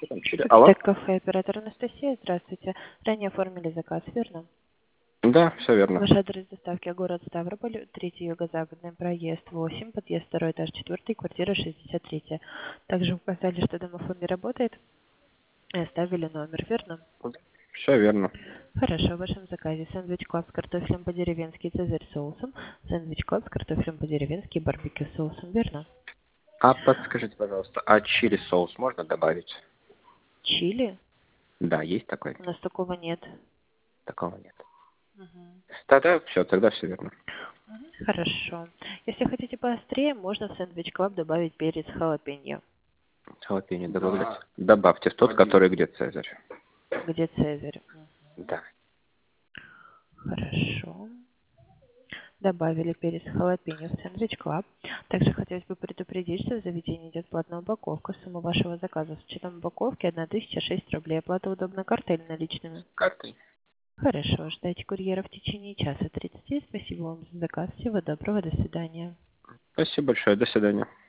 Что там, чили? Алло? Кафе, оператор Анастасия, здравствуйте. Ранее оформили заказ, верно? Да, все верно. Ваш адрес доставки город Ставрополь, 3 юго-западный проезд 8, подъезд 2, этаж 4, квартира 63. Также указали, что домофон не работает и оставили номер, верно? Все верно. Хорошо, в вашем заказе сэндвич клаб с картофелем по-деревенски цезарь соусом, сэндвич клаб с картофелем по-деревенски барбекю соусом, верно? А подскажите, пожалуйста, а чили соус можно добавить? Чили? Да, есть такой? У нас такого нет. Такого нет. Мгм. Тогда все верно. Хорошо. Если хотите поострее, можно в сэндвич клаб добавить перец халапеньо. Халапеньо добавлять? Добавьте в тот, который где Цезарь. Где цезарь? Да. Хорошо. Добавили перец халапеньо в сэндвич клаб. Также хотелось бы предупредить, что в заведении идет платная упаковка. Сумма вашего заказа с учетом упаковки 1006 рублей. Оплата удобно картой или наличными? Картой. Хорошо. Ждайте курьера в течение часа 30. Спасибо вам за заказ. Всего доброго. До свидания. Спасибо большое. До свидания.